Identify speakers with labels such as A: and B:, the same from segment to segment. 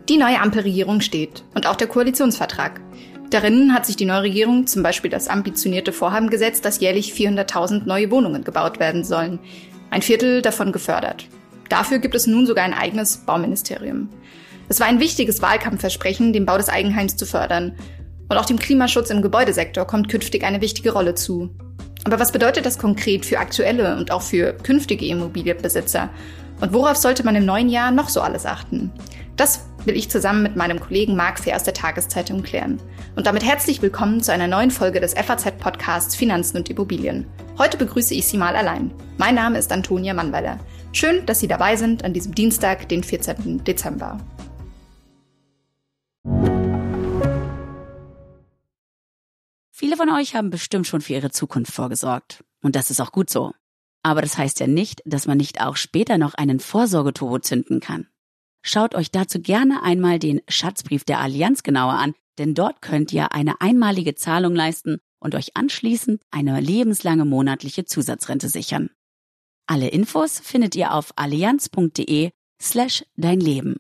A: Die neue Ampelregierung steht und auch der Koalitionsvertrag. Darin hat sich die neue Regierung zum Beispiel das ambitionierte Vorhaben gesetzt, dass jährlich 400.000 neue Wohnungen gebaut werden sollen. Ein Viertel davon gefördert. Dafür gibt es nun sogar ein eigenes Bauministerium. Es war ein wichtiges Wahlkampfversprechen, den Bau des Eigenheims zu fördern. Und auch dem Klimaschutz im Gebäudesektor kommt künftig eine wichtige Rolle zu. Aber was bedeutet das konkret für aktuelle und auch für künftige Immobilienbesitzer? Und worauf sollte man im neuen Jahr noch so alles achten? Das will ich zusammen mit meinem Kollegen Marc Fehr aus der Tageszeitung klären. Und damit herzlich willkommen zu einer neuen Folge des FAZ-Podcasts Finanzen und Immobilien. Heute begrüße ich Sie mal allein. Mein Name ist Antonia Mannweiler. Schön, dass Sie dabei sind an diesem Dienstag, den 14. Dezember.
B: Viele von euch haben bestimmt schon für ihre Zukunft vorgesorgt. Und das ist auch gut so. Aber das heißt ja nicht, dass man nicht auch später noch einen Vorsorgeturbo zünden kann. Schaut euch dazu gerne einmal den Schatzbrief der Allianz genauer an, denn dort könnt ihr eine einmalige Zahlung leisten und euch anschließend eine lebenslange monatliche Zusatzrente sichern. Alle Infos findet ihr auf allianz.de/deinleben.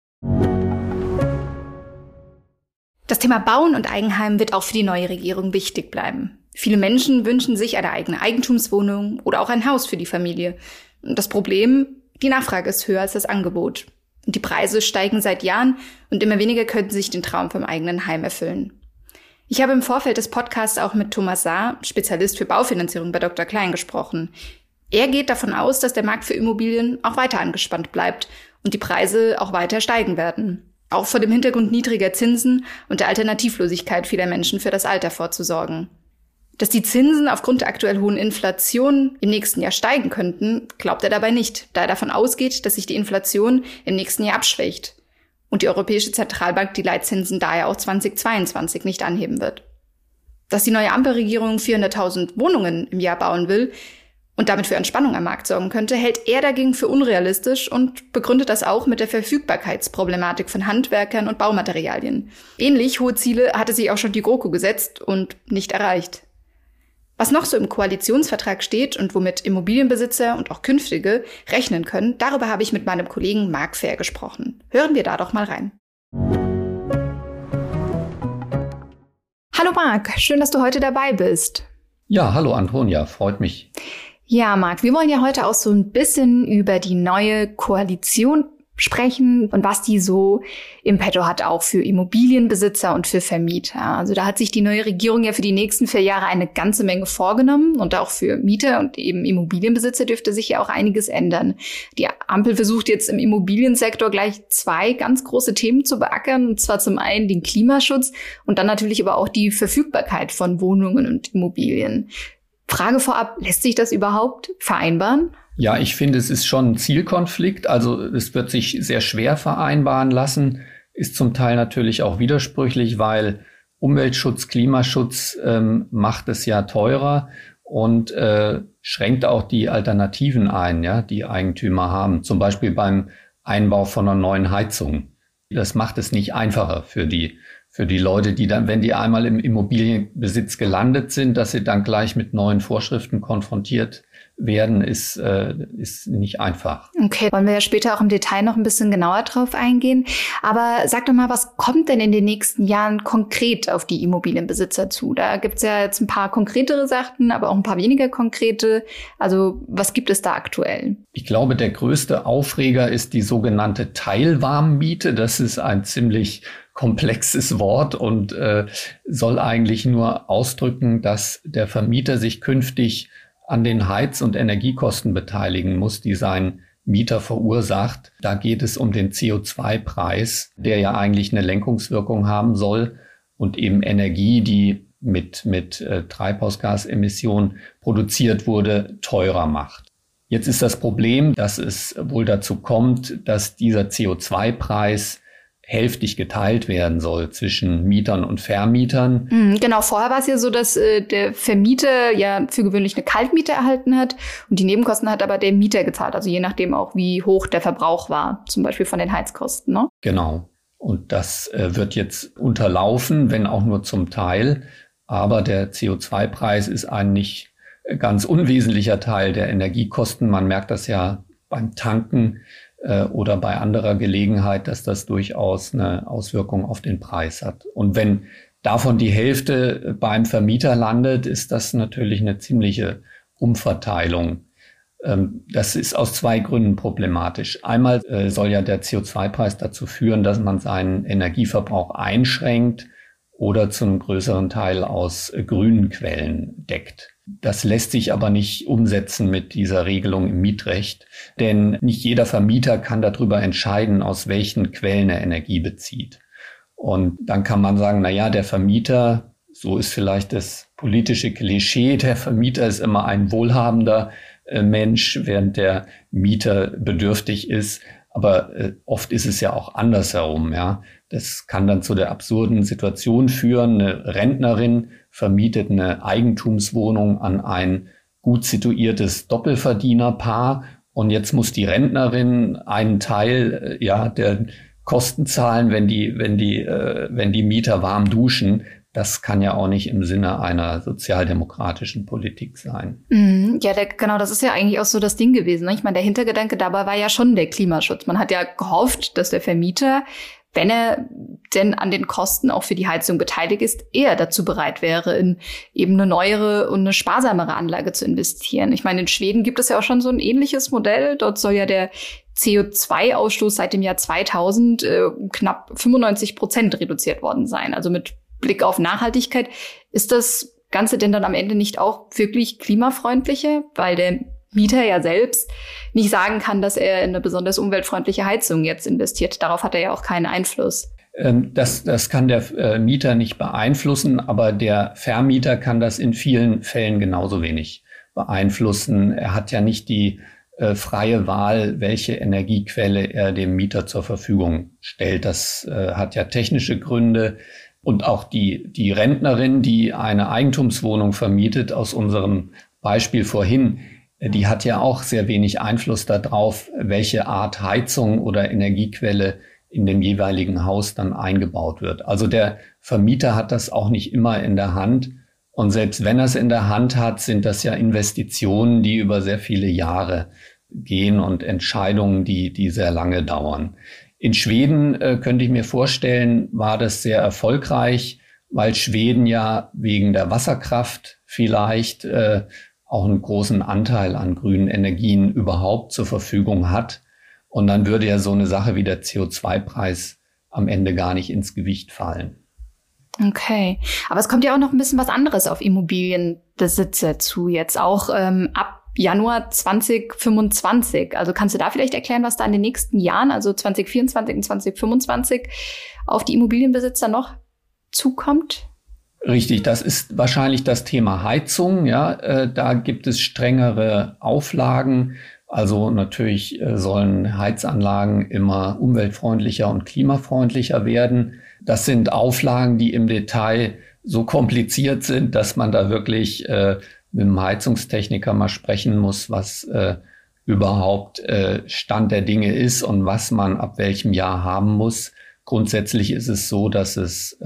A: Das Thema Bauen und Eigenheim wird auch für die neue Regierung wichtig bleiben. Viele Menschen wünschen sich eine eigene Eigentumswohnung oder auch ein Haus für die Familie. Das Problem, die Nachfrage ist höher als das Angebot. Und die Preise steigen seit Jahren und immer weniger können sich den Traum vom eigenen Heim erfüllen. Ich habe im Vorfeld des Podcasts auch mit Thomas Saar, Spezialist für Baufinanzierung bei Dr. Klein, gesprochen. Er geht davon aus, dass der Markt für Immobilien auch weiter angespannt bleibt und die Preise auch weiter steigen werden. Auch vor dem Hintergrund niedriger Zinsen und der Alternativlosigkeit vieler Menschen für das Alter vorzusorgen. Dass die Zinsen aufgrund der aktuell hohen Inflation im nächsten Jahr steigen könnten, glaubt er dabei nicht, da er davon ausgeht, dass sich die Inflation im nächsten Jahr abschwächt und die Europäische Zentralbank die Leitzinsen daher auch 2022 nicht anheben wird. Dass die neue Ampelregierung 400.000 Wohnungen im Jahr bauen will und damit für Entspannung am Markt sorgen könnte, hält er dagegen für unrealistisch und begründet das auch mit der Verfügbarkeitsproblematik von Handwerkern und Baumaterialien. Ähnlich hohe Ziele hatte sich auch schon die GroKo gesetzt und nicht erreicht. Was noch so im Koalitionsvertrag steht und womit Immobilienbesitzer und auch Künftige rechnen können, darüber habe ich mit meinem Kollegen Marc Fehr gesprochen. Hören wir da doch mal rein. Hallo Marc, schön, dass du heute dabei bist.
C: Ja, hallo Antonia, freut mich.
A: Ja, Marc, wir wollen ja heute auch so ein bisschen über die neue Koalition sprechen und was die so im Petto hat, auch für Immobilienbesitzer und für Vermieter. Also da hat sich die neue Regierung ja für die nächsten 4 Jahre eine ganze Menge vorgenommen und auch für Mieter und eben Immobilienbesitzer dürfte sich ja auch einiges ändern. Die Ampel versucht jetzt im Immobiliensektor gleich 2 ganz große Themen zu beackern, und zwar zum einen den Klimaschutz und dann natürlich aber auch die Verfügbarkeit von Wohnungen und Immobilien. Frage vorab, lässt sich das überhaupt vereinbaren?
C: Ja, ich finde, es ist schon ein Zielkonflikt. Also es wird sich sehr schwer vereinbaren lassen, ist zum Teil natürlich auch widersprüchlich, weil Umweltschutz, Klimaschutz macht es ja teurer und schränkt auch die Alternativen ein, ja, die Eigentümer haben. Zum Beispiel beim Einbau von einer neuen Heizung. Das macht es nicht einfacher für die Leute, die dann, wenn die einmal im Immobilienbesitz gelandet sind, dass sie dann gleich mit neuen Vorschriften konfrontiert werden, ist nicht einfach.
A: Okay, wollen wir ja später auch im Detail noch ein bisschen genauer drauf eingehen. Aber sag doch mal, was kommt denn in den nächsten Jahren konkret auf die Immobilienbesitzer zu? Da gibt's ja jetzt ein paar konkretere Sachen, aber auch ein paar weniger konkrete. Also was gibt es da aktuell?
C: Ich glaube, der größte Aufreger ist die sogenannte Teilwarmmiete. Das ist ein ziemlich komplexes Wort und soll eigentlich nur ausdrücken, dass der Vermieter sich künftig an den Heiz- und Energiekosten beteiligen muss, die sein Mieter verursacht. Da geht es um den CO2-Preis, der ja eigentlich eine Lenkungswirkung haben soll und eben Energie, die mit Treibhausgasemissionen produziert wurde, teurer macht. Jetzt ist das Problem, dass es wohl dazu kommt, dass dieser CO2-Preis hälftig geteilt werden soll zwischen Mietern und Vermietern.
A: Genau, vorher war es ja so, dass der Vermieter ja für gewöhnlich eine Kaltmiete erhalten hat und die Nebenkosten hat aber der Mieter gezahlt, also je nachdem auch, wie hoch der Verbrauch war, zum Beispiel von den Heizkosten, ne?
C: Genau. Und das wird jetzt unterlaufen, wenn auch nur zum Teil. Aber der CO2-Preis ist ein nicht ganz unwesentlicher Teil der Energiekosten. Man merkt das ja beim Tanken, oder bei anderer Gelegenheit, dass das durchaus eine Auswirkung auf den Preis hat. Und wenn davon die Hälfte beim Vermieter landet, ist das natürlich eine ziemliche Umverteilung. Das ist aus zwei Gründen problematisch. Einmal soll ja der CO2-Preis dazu führen, dass man seinen Energieverbrauch einschränkt oder zu einem größeren Teil aus grünen Quellen deckt. Das lässt sich aber nicht umsetzen mit dieser Regelung im Mietrecht, denn nicht jeder Vermieter kann darüber entscheiden, aus welchen Quellen er Energie bezieht. Und dann kann man sagen, na ja, der Vermieter, so ist vielleicht das politische Klischee, der Vermieter ist immer ein wohlhabender Mensch, während der Mieter bedürftig ist. Aber oft ist es ja auch andersherum, ja. Das kann dann zu der absurden Situation führen. Eine Rentnerin vermietet eine Eigentumswohnung an ein gut situiertes Doppelverdienerpaar und jetzt muss die Rentnerin einen Teil der Kosten zahlen, wenn die Mieter warm duschen. Das kann ja auch nicht im Sinne einer sozialdemokratischen Politik sein.
A: Ja, genau, das ist ja eigentlich auch so das Ding gewesen. Ne? Ich meine, der Hintergedanke dabei war ja schon der Klimaschutz. Man hat ja gehofft, dass der Vermieter, wenn er denn an den Kosten auch für die Heizung beteiligt ist, eher dazu bereit wäre, in eben eine neuere und eine sparsamere Anlage zu investieren. Ich meine, in Schweden gibt es ja auch schon so ein ähnliches Modell. Dort soll ja der CO2-Ausstoß seit dem Jahr 2000 knapp 95% reduziert worden sein. Also mit Blick auf Nachhaltigkeit, ist das Ganze denn dann am Ende nicht auch wirklich klimafreundlicher? Weil der Mieter ja selbst nicht sagen kann, dass er in eine besonders umweltfreundliche Heizung jetzt investiert. Darauf hat er ja auch keinen Einfluss.
C: Das kann der Mieter nicht beeinflussen, aber der Vermieter kann das in vielen Fällen genauso wenig beeinflussen. Er hat ja nicht die freie Wahl, welche Energiequelle er dem Mieter zur Verfügung stellt. Das hat ja technische Gründe. Und auch die Rentnerin, die eine Eigentumswohnung vermietet, aus unserem Beispiel vorhin, die hat ja auch sehr wenig Einfluss darauf, welche Art Heizung oder Energiequelle in dem jeweiligen Haus dann eingebaut wird. Also der Vermieter hat das auch nicht immer in der Hand. Und selbst wenn er es in der Hand hat, sind das ja Investitionen, die über sehr viele Jahre gehen und Entscheidungen, die sehr lange dauern. In Schweden könnte ich mir vorstellen, war das sehr erfolgreich, weil Schweden ja wegen der Wasserkraft vielleicht auch einen großen Anteil an grünen Energien überhaupt zur Verfügung hat. Und dann würde ja so eine Sache wie der CO2-Preis am Ende gar nicht ins Gewicht fallen.
A: Okay, aber es kommt ja auch noch ein bisschen was anderes auf Immobilienbesitzer zu, jetzt auch ab Januar 2025. Also kannst du da vielleicht erklären, was da in den nächsten Jahren, also 2024 und 2025, auf die Immobilienbesitzer noch zukommt?
C: Richtig, das ist wahrscheinlich das Thema Heizung. Ja, da gibt es strengere Auflagen. Also natürlich sollen Heizanlagen immer umweltfreundlicher und klimafreundlicher werden. Das sind Auflagen, die im Detail so kompliziert sind, dass man da wirklich mit dem Heizungstechniker mal sprechen muss, was überhaupt Stand der Dinge ist und was man ab welchem Jahr haben muss. Grundsätzlich ist es so, dass es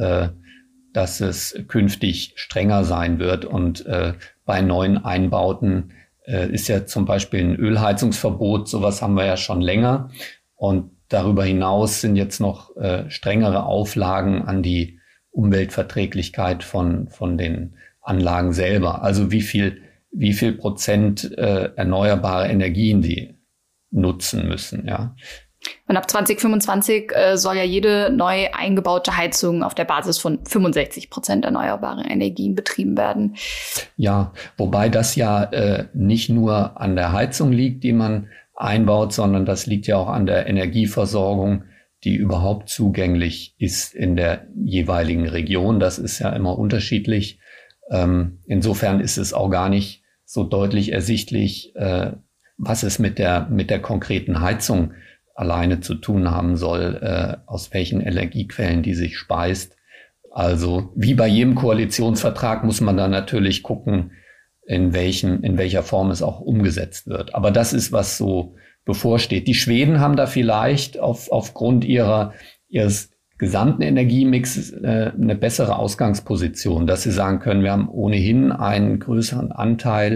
C: künftig strenger sein wird und bei neuen Einbauten ist ja zum Beispiel ein Ölheizungsverbot, sowas haben wir ja schon länger. Und darüber hinaus sind jetzt noch strengere Auflagen an die Umweltverträglichkeit von den Anlagen selber. Also wie viel Prozent erneuerbare Energien die nutzen müssen, ja.
A: Und ab 2025 soll ja jede neu eingebaute Heizung auf der Basis von 65% erneuerbare Energien betrieben werden.
C: Ja, wobei das ja nicht nur an der Heizung liegt, die man einbaut, sondern das liegt ja auch an der Energieversorgung, die überhaupt zugänglich ist in der jeweiligen Region. Das ist ja immer unterschiedlich. Insofern ist es auch gar nicht so deutlich ersichtlich, was es mit der konkreten Heizung alleine zu tun haben soll, aus welchen Energiequellen die sich speist. Also wie bei jedem Koalitionsvertrag muss man dann natürlich gucken, in welcher Form es auch umgesetzt wird. Aber das ist, was so bevorsteht. Die Schweden haben da vielleicht aufgrund ihres gesamten Energiemix eine bessere Ausgangsposition, dass sie sagen können, wir haben ohnehin einen größeren Anteil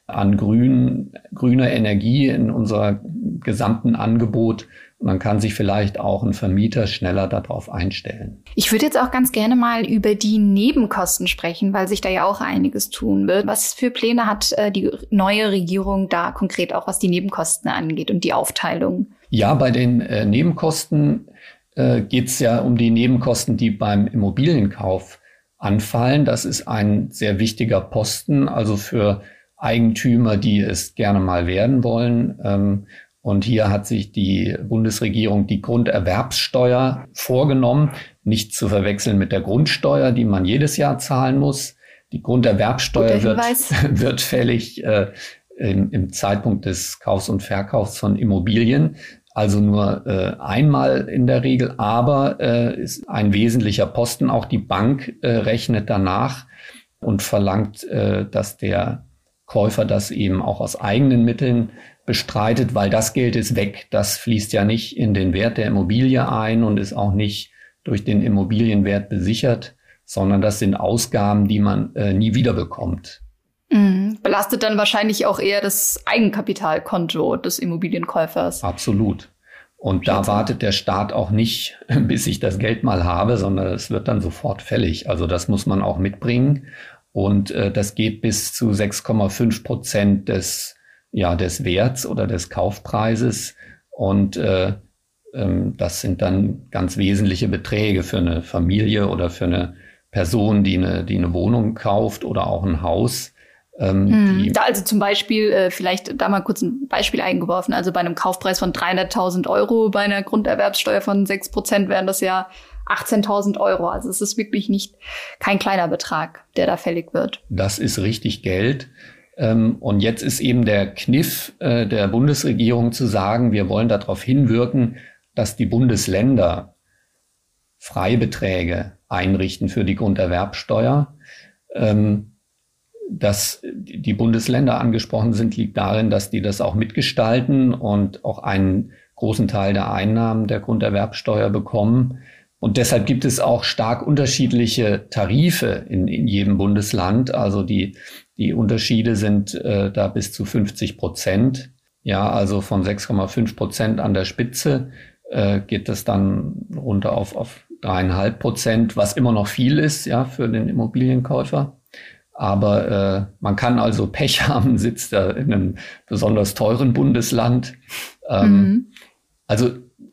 C: an grüner Energie in unser gesamten Angebot. Man kann sich vielleicht auch ein Vermieter schneller darauf einstellen.
A: Ich würde jetzt auch ganz gerne mal über die Nebenkosten sprechen, weil sich da ja auch einiges tun wird. Was für Pläne hat die neue Regierung da konkret auch, was die Nebenkosten angeht und die Aufteilung?
C: Ja, bei den Nebenkosten geht es ja um die Nebenkosten, die beim Immobilienkauf anfallen. Das ist ein sehr wichtiger Posten, also für Eigentümer, die es gerne mal werden wollen. Und hier hat sich die Bundesregierung die Grunderwerbssteuer vorgenommen, nicht zu verwechseln mit der Grundsteuer, die man jedes Jahr zahlen muss. Die Grunderwerbssteuer wird fällig im Zeitpunkt des Kaufs und Verkaufs von Immobilien, also nur einmal in der Regel, aber ist ein wesentlicher Posten. Auch die Bank rechnet danach und verlangt, dass der Käufer das eben auch aus eigenen Mitteln bestreitet, weil das Geld ist weg. Das fließt ja nicht in den Wert der Immobilie ein und ist auch nicht durch den Immobilienwert besichert, sondern das sind Ausgaben, die man nie wieder bekommt.
A: Belastet dann wahrscheinlich auch eher das Eigenkapitalkonto des Immobilienkäufers.
C: Absolut. Und da wartet der Staat auch nicht, bis ich das Geld mal habe, sondern es wird dann sofort fällig. Also das muss man auch mitbringen. Und das geht bis zu 6,5% des Werts oder des Kaufpreises. Und das sind dann ganz wesentliche Beträge für eine Familie oder für eine Person, die eine Wohnung kauft oder auch ein Haus.
A: Da also zum Beispiel, vielleicht da mal kurz ein Beispiel eingeworfen, also bei einem Kaufpreis von 300.000 Euro, bei einer Grunderwerbssteuer von 6% wären das ja 18.000 Euro. Also es ist wirklich kein kleiner Betrag, der da fällig wird.
C: Das ist richtig Geld. Und jetzt ist eben der Kniff der Bundesregierung zu sagen, wir wollen darauf hinwirken, dass die Bundesländer Freibeträge einrichten für die Grunderwerbssteuer. Dass die Bundesländer angesprochen sind, liegt darin, dass die das auch mitgestalten und auch einen großen Teil der Einnahmen der Grunderwerbssteuer bekommen. Und deshalb gibt es auch stark unterschiedliche Tarife in jedem Bundesland. Also die Unterschiede sind da bis zu 50%. Ja, also von 6,5% an der Spitze geht es dann runter auf 3,5%, was immer noch viel ist, ja, für den Immobilienkäufer. Aber man kann also Pech haben, sitzt da in einem besonders teuren Bundesland. Also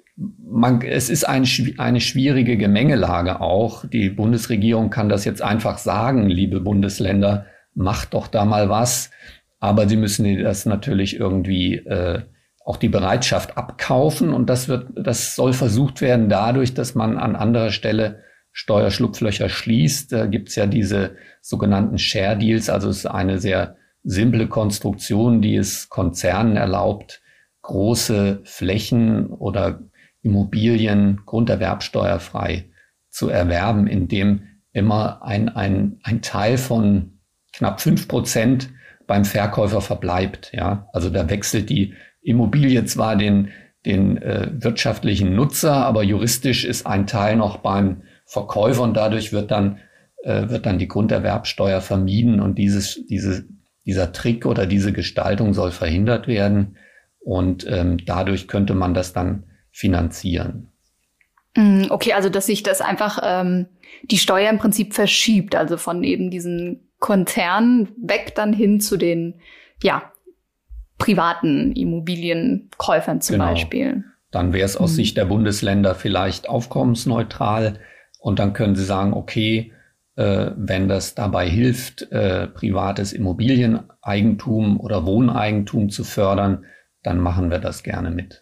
C: es ist eine schwierige Gemengelage auch. Die Bundesregierung kann das jetzt einfach sagen, liebe Bundesländer, macht doch da mal was. Aber sie müssen das natürlich irgendwie auch die Bereitschaft abkaufen. Und das soll versucht werden dadurch, dass man an anderer Stelle Steuerschlupflöcher schließt. Da gibt's ja diese sogenannten Share Deals. Also es ist eine sehr simple Konstruktion, die es Konzernen erlaubt, große Flächen oder Immobilien grunderwerbsteuerfrei zu erwerben, indem immer ein Teil von knapp 5% beim Verkäufer verbleibt. Ja, also da wechselt die Immobilie zwar den wirtschaftlichen Nutzer, aber juristisch ist ein Teil noch beim Verkäufer und dadurch wird dann die Grunderwerbsteuer vermieden und dieser Trick oder diese Gestaltung soll verhindert werden und dadurch könnte man das dann finanzieren.
A: Okay, also dass sich das einfach die Steuer im Prinzip verschiebt, also von eben diesen Konzernen weg dann hin zu den privaten Immobilienkäufern zum Beispiel.
C: Dann wäre es aus Sicht der Bundesländer vielleicht aufkommensneutral und dann können sie sagen, okay, wenn das dabei hilft, privates Immobilieneigentum oder Wohneigentum zu fördern, dann machen wir das gerne mit.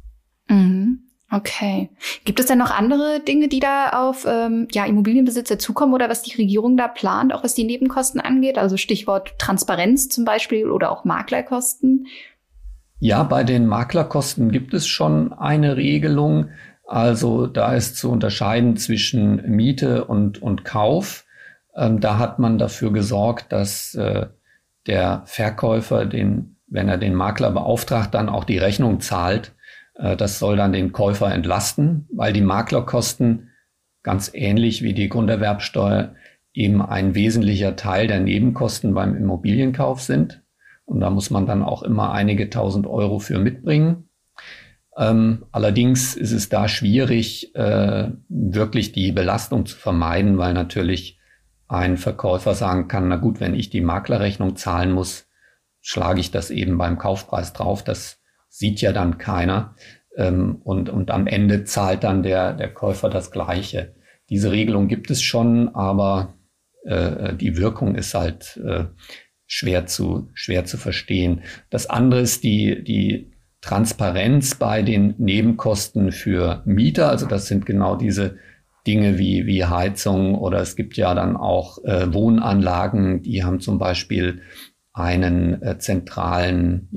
A: Okay. Gibt es denn noch andere Dinge, die da auf Immobilienbesitzer zukommen oder was die Regierung da plant, auch was die Nebenkosten angeht? Also Stichwort Transparenz zum Beispiel oder auch Maklerkosten?
C: Ja, bei den Maklerkosten gibt es schon eine Regelung. Also da ist zu unterscheiden zwischen Miete und Kauf. Da hat man dafür gesorgt, dass der Verkäufer, wenn er den Makler beauftragt, dann auch die Rechnung zahlt. Das soll dann den Käufer entlasten, weil die Maklerkosten ganz ähnlich wie die Grunderwerbsteuer eben ein wesentlicher Teil der Nebenkosten beim Immobilienkauf sind. Und da muss man dann auch immer einige tausend Euro für mitbringen. Allerdings ist es da schwierig, wirklich die Belastung zu vermeiden, weil natürlich ein Verkäufer sagen kann, na gut, wenn ich die Maklerrechnung zahlen muss, schlage ich das eben beim Kaufpreis drauf. Das sieht ja dann keiner. Und am Ende zahlt dann der Käufer das Gleiche. Diese Regelung gibt es schon, aber die Wirkung ist halt schwer zu verstehen. Das andere ist die Transparenz bei den Nebenkosten für Mieter. Also das sind genau diese Dinge wie Heizung, oder es gibt ja dann auch Wohnanlagen, die haben zum Beispiel einen zentralen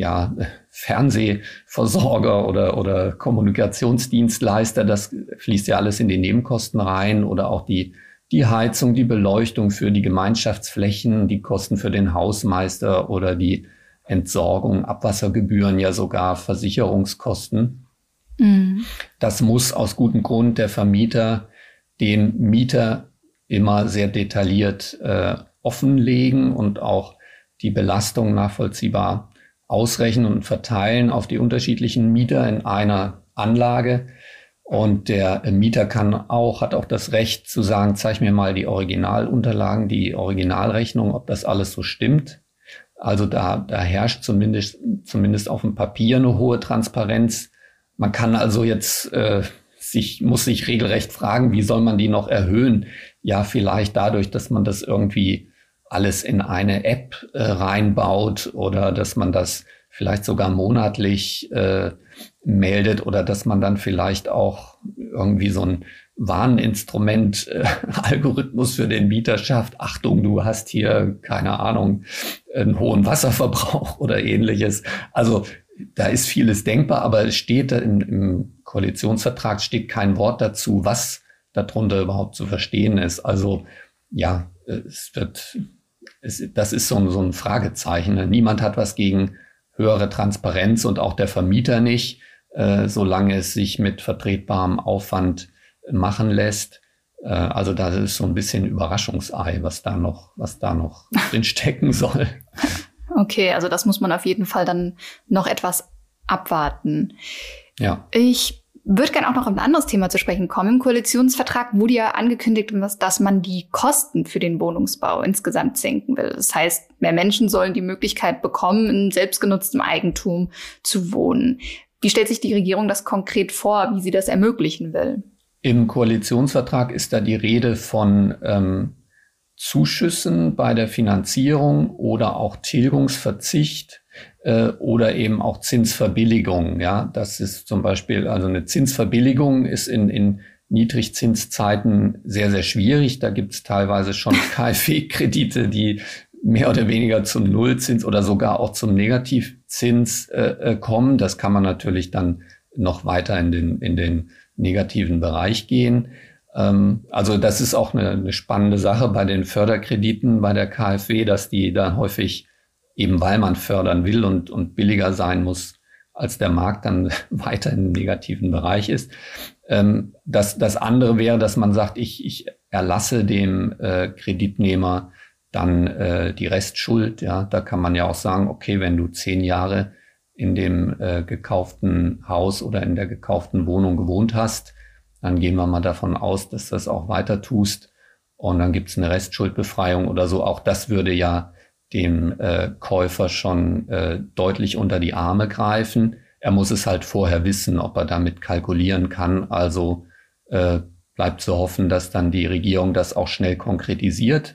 C: Fernsehversorger oder Kommunikationsdienstleister. Das fließt ja alles in die Nebenkosten rein, oder auch die Heizung, die Beleuchtung für die Gemeinschaftsflächen, die Kosten für den Hausmeister oder die Entsorgung, Abwassergebühren, ja sogar Versicherungskosten. Mhm. Das muss aus gutem Grund der Vermieter dem Mieter immer sehr detailliert offenlegen und auch die Belastung nachvollziehbar ausrechnen und verteilen auf die unterschiedlichen Mieter in einer Anlage. Und der Mieter hat auch das Recht zu sagen, zeig mir mal die Originalunterlagen, die Originalrechnung, ob das alles so stimmt. Also da herrscht zumindest auf dem Papier eine hohe Transparenz. Man kann also jetzt muss sich regelrecht fragen, wie soll man die noch erhöhen? Ja, vielleicht dadurch, dass man das irgendwie alles in eine App reinbaut, oder dass man das vielleicht sogar monatlich meldet, oder dass man dann vielleicht auch irgendwie so ein Warninstrument, Algorithmus für den Mieter schafft. Achtung, du hast hier, keine Ahnung, einen hohen Wasserverbrauch oder ähnliches. Also da ist vieles denkbar, aber es steht im Koalitionsvertrag steht kein Wort dazu, was darunter überhaupt zu verstehen ist. Also ja, das ist so ein Fragezeichen. Niemand hat was gegen höhere Transparenz, und auch der Vermieter nicht, solange es sich mit vertretbarem Aufwand machen lässt. Also da ist so ein bisschen Überraschungsei, was da noch drin stecken soll.
A: Okay, also das muss man auf jeden Fall dann noch etwas abwarten. Ja. Ich würde gerne auch noch auf ein anderes Thema zu sprechen kommen. Im Koalitionsvertrag wurde ja angekündigt, dass man die Kosten für den Wohnungsbau insgesamt senken will. Das heißt, mehr Menschen sollen die Möglichkeit bekommen, in selbstgenutztem Eigentum zu wohnen. Wie stellt sich die Regierung das konkret vor, wie sie das ermöglichen will?
C: Im Koalitionsvertrag ist da die Rede von Zuschüssen bei der Finanzierung oder auch Tilgungsverzicht oder eben auch Zinsverbilligung. Ja, das ist zum Beispiel, also eine Zinsverbilligung ist in Niedrigzinszeiten sehr, sehr schwierig. Da gibt es teilweise schon KfW-Kredite, die mehr oder weniger zum Nullzins oder sogar auch zum Negativzins kommen. Das kann man natürlich dann noch weiter in den negativen Bereich gehen. Also das ist auch eine spannende Sache bei den Förderkrediten bei der KfW, dass die da häufig, eben weil man fördern will und billiger sein muss, als der Markt, dann weiter im negativen Bereich ist. Das andere wäre, dass man sagt, ich erlasse dem Kreditnehmer dann die Restschuld. Ja, da kann man ja auch sagen, okay, wenn du 10 Jahre in dem gekauften Haus oder in der gekauften Wohnung gewohnt hast, dann gehen wir mal davon aus, dass du das auch weiter tust. Und dann gibt es eine Restschuldbefreiung oder so. Auch das würde ja dem Käufer schon deutlich unter die Arme greifen. Er muss es halt vorher wissen, ob er damit kalkulieren kann. Also bleibt zu hoffen, dass dann die Regierung das auch schnell konkretisiert,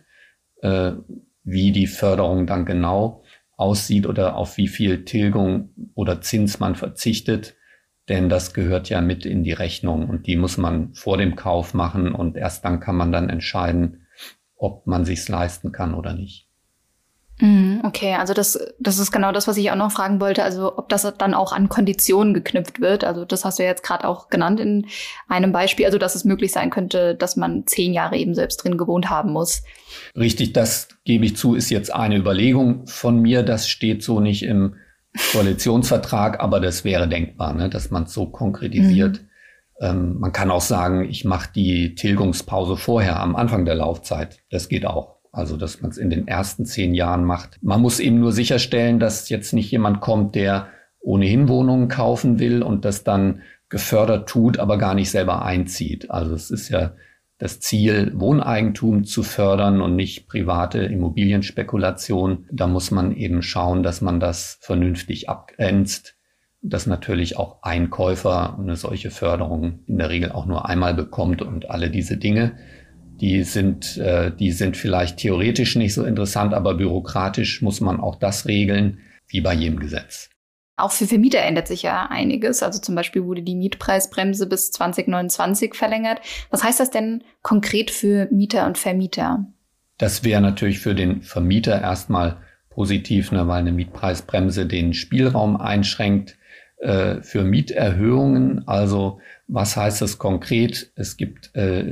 C: wie die Förderung dann genau aussieht oder auf wie viel Tilgung oder Zins man verzichtet. Denn das gehört ja mit in die Rechnung und die muss man vor dem Kauf machen und erst dann kann man dann entscheiden, ob man sich's leisten kann oder nicht.
A: Okay, also das ist genau das, was ich auch noch fragen wollte. Also ob das dann auch an Konditionen geknüpft wird. Also das hast du ja jetzt gerade auch genannt in einem Beispiel. Also dass es möglich sein könnte, dass man 10 Jahre eben selbst drin gewohnt haben muss.
C: Richtig, das gebe ich zu, ist jetzt eine Überlegung von mir. Das steht so nicht im Koalitionsvertrag, aber das wäre denkbar, ne, dass man es so konkretisiert. Man kann auch sagen, ich mache die Tilgungspause vorher am Anfang der Laufzeit. Das geht auch. Also, dass man es in den ersten 10 Jahren macht. Man muss eben nur sicherstellen, dass jetzt nicht jemand kommt, der ohnehin Wohnungen kaufen will und das dann gefördert tut, aber gar nicht selber einzieht. Also es ist ja das Ziel, Wohneigentum zu fördern und nicht private Immobilienspekulation. Da muss man eben schauen, dass man das vernünftig abgrenzt, dass natürlich auch ein Käufer eine solche Förderung in der Regel auch nur einmal bekommt und alle diese Dinge, die sind vielleicht theoretisch nicht so interessant, aber bürokratisch muss man auch das regeln, wie bei jedem Gesetz.
A: Auch für Vermieter ändert sich ja einiges. Also zum Beispiel wurde die Mietpreisbremse bis 2029 verlängert. Was heißt das denn konkret für Mieter und Vermieter?
C: Das wäre natürlich für den Vermieter erstmal positiv, weil eine Mietpreisbremse den Spielraum einschränkt für Mieterhöhungen. Also was heißt das konkret? Es gibt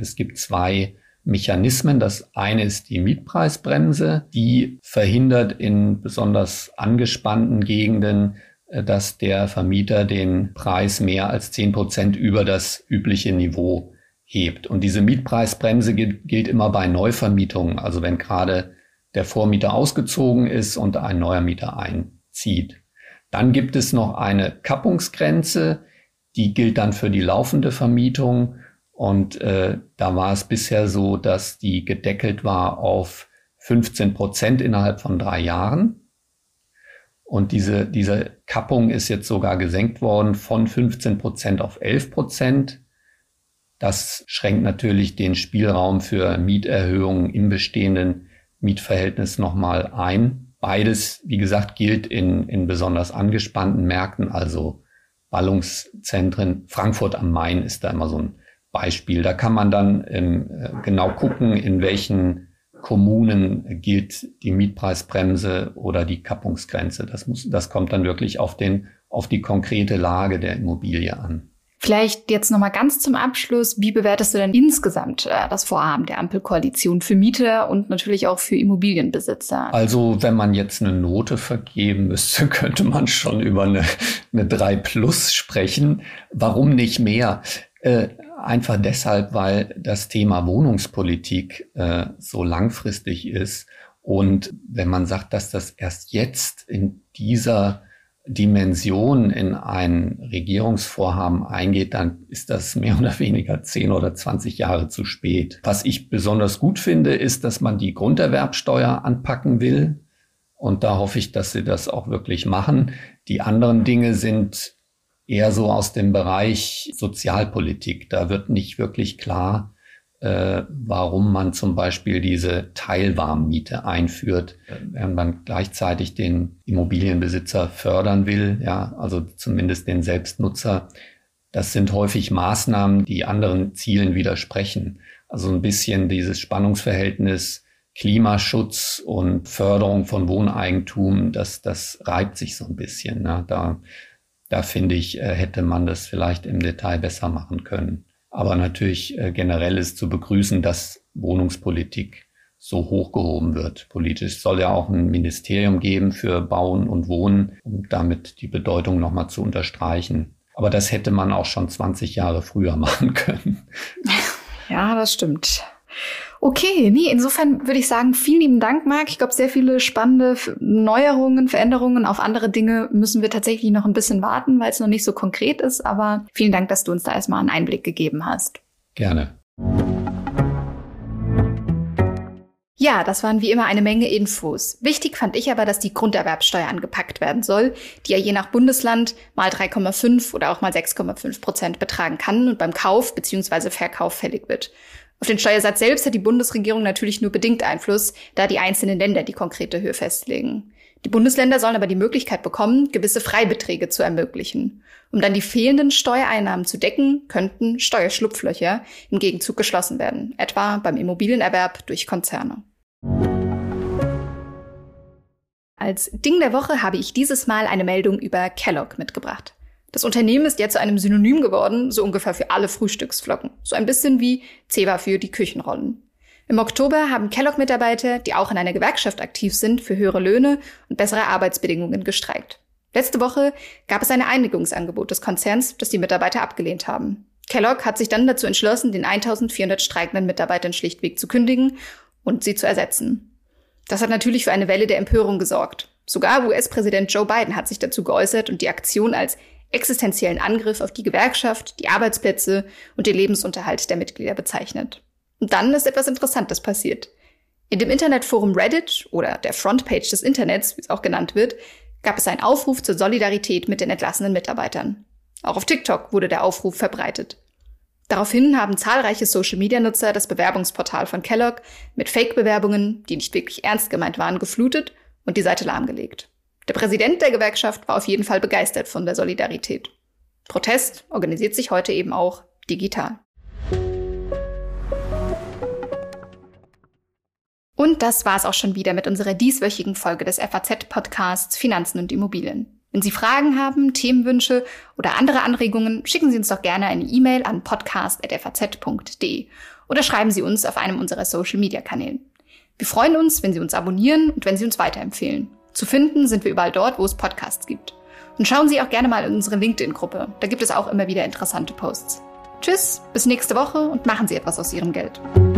C: 2 Mechanismen. Das eine ist die Mietpreisbremse, die verhindert in besonders angespannten Gegenden, dass der Vermieter den Preis mehr als 10% über das übliche Niveau hebt. Und diese Mietpreisbremse gilt immer bei Neuvermietungen, also wenn gerade der Vormieter ausgezogen ist und ein neuer Mieter einzieht. Dann gibt es noch eine Kappungsgrenze, die gilt dann für die laufende Vermietung. Und da war es bisher so, dass die gedeckelt war auf 15% innerhalb von 3 Jahren. Und diese Kappung ist jetzt sogar gesenkt worden von 15% auf 11%. Das schränkt natürlich den Spielraum für Mieterhöhungen im bestehenden Mietverhältnis nochmal ein. Beides, wie gesagt, gilt in besonders angespannten Märkten, also Ballungszentren. Frankfurt am Main ist da immer so ein Beispiel. Da kann man dann genau gucken, in welchen Kommunen gilt die Mietpreisbremse oder die Kappungsgrenze. Das kommt dann wirklich auf die konkrete Lage der Immobilie an.
A: Vielleicht jetzt nochmal ganz zum Abschluss. Wie bewertest du denn insgesamt das Vorhaben der Ampelkoalition für Mieter und natürlich auch für Immobilienbesitzer?
C: Also wenn man jetzt eine Note vergeben müsste, könnte man schon über eine 3+ sprechen. Warum nicht mehr? Einfach deshalb, weil das Thema Wohnungspolitik so langfristig ist. Und wenn man sagt, dass das erst jetzt in dieser Dimension in ein Regierungsvorhaben eingeht, dann ist das mehr oder weniger 10 oder 20 Jahre zu spät. Was ich besonders gut finde, ist, dass man die Grunderwerbsteuer anpacken will. Und da hoffe ich, dass sie das auch wirklich machen. Die anderen Dinge sind eher so aus dem Bereich Sozialpolitik. Da wird nicht wirklich klar, warum man zum Beispiel diese Teilwarmmiete einführt, während man gleichzeitig den Immobilienbesitzer fördern will, ja, also zumindest den Selbstnutzer. Das sind häufig Maßnahmen, die anderen Zielen widersprechen. Also ein bisschen dieses Spannungsverhältnis Klimaschutz und Förderung von Wohneigentum, das reibt sich so ein bisschen. Ne? Da finde ich, hätte man das vielleicht im Detail besser machen können. Aber natürlich generell ist zu begrüßen, dass Wohnungspolitik so hochgehoben wird. Politisch soll ja auch ein Ministerium geben für Bauen und Wohnen, um damit die Bedeutung nochmal zu unterstreichen. Aber das hätte man auch schon 20 Jahre früher machen können.
A: Ja, das stimmt. Okay, insofern würde ich sagen, vielen lieben Dank, Marc. Ich glaube, sehr viele spannende Neuerungen, Veränderungen. Auf andere Dinge müssen wir tatsächlich noch ein bisschen warten, weil es noch nicht so konkret ist. Aber vielen Dank, dass du uns da erstmal einen Einblick gegeben hast.
C: Gerne.
A: Ja, das waren wie immer eine Menge Infos. Wichtig fand ich aber, dass die Grunderwerbsteuer angepackt werden soll, die ja je nach Bundesland mal 3,5 oder auch mal 6,5% betragen kann und beim Kauf bzw. Verkauf fällig wird. Auf den Steuersatz selbst hat die Bundesregierung natürlich nur bedingt Einfluss, da die einzelnen Länder die konkrete Höhe festlegen. Die Bundesländer sollen aber die Möglichkeit bekommen, gewisse Freibeträge zu ermöglichen. Um dann die fehlenden Steuereinnahmen zu decken, könnten Steuerschlupflöcher im Gegenzug geschlossen werden, etwa beim Immobilienerwerb durch Konzerne. Als Ding der Woche habe ich dieses Mal eine Meldung über Kellogg mitgebracht. Das Unternehmen ist jetzt zu einem Synonym geworden, so ungefähr für alle Frühstücksflocken. So ein bisschen wie Zewa für die Küchenrollen. Im Oktober haben Kellogg-Mitarbeiter, die auch in einer Gewerkschaft aktiv sind, für höhere Löhne und bessere Arbeitsbedingungen gestreikt. Letzte Woche gab es ein Einigungsangebot des Konzerns, das die Mitarbeiter abgelehnt haben. Kellogg hat sich dann dazu entschlossen, den 1400 streikenden Mitarbeitern schlichtweg zu kündigen und sie zu ersetzen. Das hat natürlich für eine Welle der Empörung gesorgt. Sogar US-Präsident Joe Biden hat sich dazu geäußert und die Aktion als existenziellen Angriff auf die Gewerkschaft, die Arbeitsplätze und den Lebensunterhalt der Mitglieder bezeichnet. Und dann ist etwas Interessantes passiert. In dem Internetforum Reddit oder der Frontpage des Internets, wie es auch genannt wird, gab es einen Aufruf zur Solidarität mit den entlassenen Mitarbeitern. Auch auf TikTok wurde der Aufruf verbreitet. Daraufhin haben zahlreiche Social-Media-Nutzer das Bewerbungsportal von Kellogg mit Fake-Bewerbungen, die nicht wirklich ernst gemeint waren, geflutet und die Seite lahmgelegt. Der Präsident der Gewerkschaft war auf jeden Fall begeistert von der Solidarität. Protest organisiert sich heute eben auch digital. Und das war's auch schon wieder mit unserer dieswöchigen Folge des FAZ-Podcasts Finanzen und Immobilien. Wenn Sie Fragen haben, Themenwünsche oder andere Anregungen, schicken Sie uns doch gerne eine E-Mail an podcast@faz.de oder schreiben Sie uns auf einem unserer Social-Media-Kanälen. Wir freuen uns, wenn Sie uns abonnieren und wenn Sie uns weiterempfehlen. Zu finden sind wir überall dort, wo es Podcasts gibt. Und schauen Sie auch gerne mal in unsere LinkedIn-Gruppe. Da gibt es auch immer wieder interessante Posts. Tschüss, bis nächste Woche und machen Sie etwas aus Ihrem Geld.